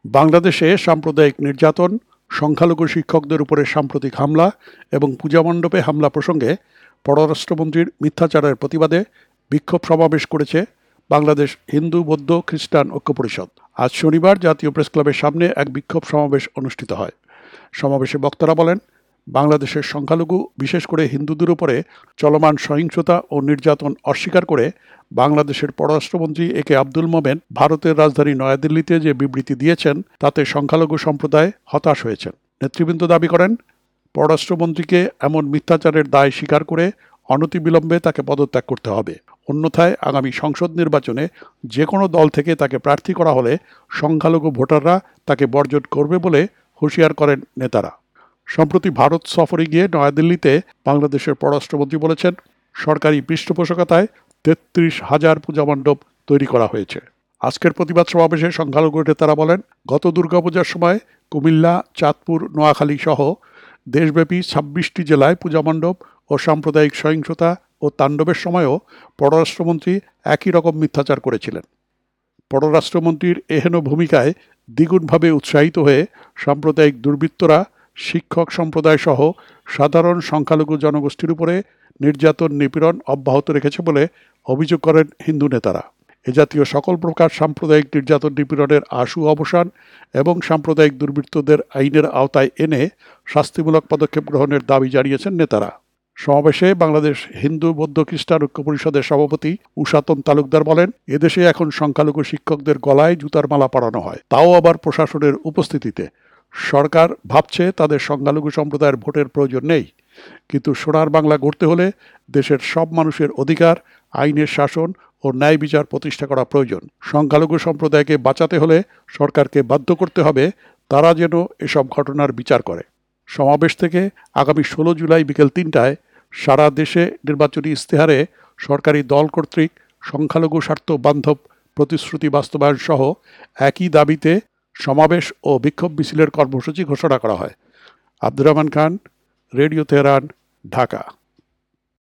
বাংলাদেশে সাম্প্রদায়িক নির্যাতন, সংখ্যালঘু শিক্ষকদের উপরে সাম্প্রতিক হামলা এবং পূজা মণ্ডপে হামলা প্রসঙ্গে পররাষ্ট্রমন্ত্রীর মিথ্যাচারের প্রতিবাদে বিক্ষোভ সমাবেশ করেছে বাংলাদেশ হিন্দু বৌদ্ধ খ্রিস্টান ঐক্য পরিষদ। আজ শনিবার জাতীয় প্রেসক্লাবের সামনে এক বিক্ষোভ সমাবেশ অনুষ্ঠিত হয়। সমাবেশে বক্তারা বলেন, বাংলাদেশের সংখ্যালঘু বিশেষ করে হিন্দুদের উপরে চলমান সহিংসতা ও নির্যাতন অস্বীকার করে বাংলাদেশের পররাষ্ট্রমন্ত্রী একে আব্দুল মোমেন ভারতের রাজধানী নয়াদিল্লিতে যে বিবৃতি দিয়েছেন তাতে সংখ্যালঘু সম্প্রদায় হতাশ হয়েছেন। নেতৃবৃন্দ দাবি করেন, পররাষ্ট্রমন্ত্রীকে এমন মিথ্যাচারের দায় স্বীকার করে অনতিবিলম্বে তাকে পদত্যাগ করতে হবে। অন্যথায় আগামী সংসদ নির্বাচনে যে কোনো দল থেকে তাকে প্রার্থী করা হলে সংখ্যালঘু ভোটাররা তাকে বর্জন করবে বলে হুঁশিয়ার করেন নেতারা। সম্প্রতি ভারত সফরে গিয়ে নয়াদিল্লিতে বাংলাদেশের পররাষ্ট্রমন্ত্রী বলেছেন, সরকারি পৃষ্ঠপোষকতায় ৩৩,০০০ পূজা মণ্ডপ তৈরি করা হয়েছে। আজকের প্রতিবাদ সমাবেশে সংখ্যালঘু নেতারা বলেন, গত দুর্গাপূজার সময় কুমিল্লা, চাঁদপুর, নোয়াখালী সহ দেশব্যাপী ২৬টি জেলায় পূজা মণ্ডপ ও সাম্প্রদায়িক সহিংসতা ও তাণ্ডবের সময়ও পররাষ্ট্রমন্ত্রী একই রকম মিথ্যাচার করেছিলেন। পররাষ্ট্রমন্ত্রীর এহেন ভূমিকায় দ্বিগুণভাবে উৎসাহিত হয়ে সাম্প্রদায়িক দুর্বৃত্তরা শিক্ষক সম্প্রদায় সহ সাধারণ সংখ্যালঘু জনগোষ্ঠীর উপরে নির্যাতন নিপীড়ন অব্যাহত রেখেছে বলে অভিযোগ করেন হিন্দু নেতারা। এ জাতীয় সকল প্রকার সাম্প্রদায়িক নির্যাতন নিপীড়নের আশু অবসান এবং সাম্প্রদায়িক দুর্বৃত্তদের আইনের আওতায় এনে শাস্তিমূলক পদক্ষেপ গ্রহণের দাবি জানিয়েছেন নেতারা। সমাবেশে বাংলাদেশ হিন্দু বৌদ্ধ খ্রিস্টান ঐক্য পরিষদের সভাপতি উষাতন তালুকদার বলেন, এদেশে এখন সংখ্যালঘু শিক্ষকদের গলায় জুতার মালা পরানো হয়, তাও আবার প্রশাসনের উপস্থিতিতে। সরকার ভাবছে তাদের সংখ্যালঘু সম্প্রদায়ের ভোটের প্রয়োজন নেই, কিন্তু সোনার বাংলা গড়তে হলে দেশের সব মানুষের অধিকার, আইনের শাসন ও ন্যায় বিচার প্রতিষ্ঠা করা প্রয়োজন। সংখ্যালঘু সম্প্রদায়কে বাঁচাতে হলে সরকারকে বাধ্য করতে হবে তারা যেন এসব ঘটনার বিচার করে। সমাবেশ থেকে আগামী ১৬ জুলাই বিকেল ৩টায় সারা দেশে নির্বাচনী ইশতেহারে সরকারি দল কর্তৃক সংখ্যালঘু স্বার্থ বান্ধব প্রতিশ্রুতি বাস্তবায়ন সহ একই দাবিতে সমাবেশ ও বিক্ষোভ মিছিলের কর্মসূচি ঘোষণা করা হয়। Abdur Rahman Khan, radio Tehran, Dhaka.